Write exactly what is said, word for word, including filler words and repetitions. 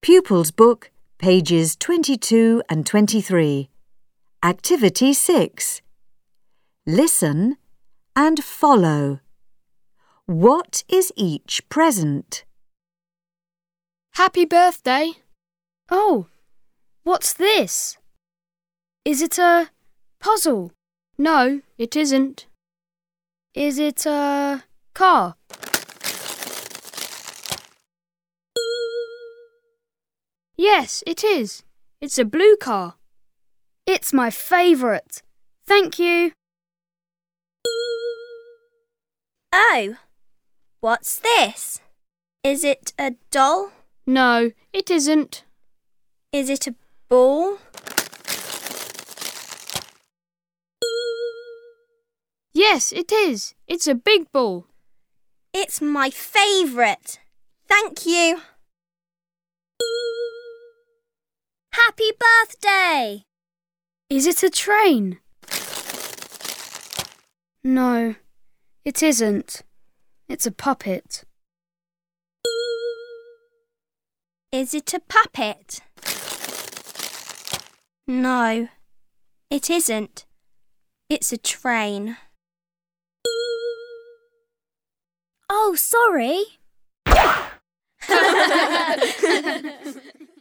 Pupils Book, pages twenty-two and twenty-three. Activity six. Listen and follow. What is each present? Happy birthday. Oh, what's this? Is it a puzzle? No, it isn't. Is it a car? Yes, it is. It's a blue car. It's my favourite. Thank you. Oh, what's this? Is it a doll? No, it isn't. Is it a ball? Yes, it is. It's a big ball. It's my favourite. Thank you. Happy birthday! Is it a train? No, it isn't. It's a puppet. Is it a puppet? No, it isn't. It's a train. Oh, sorry.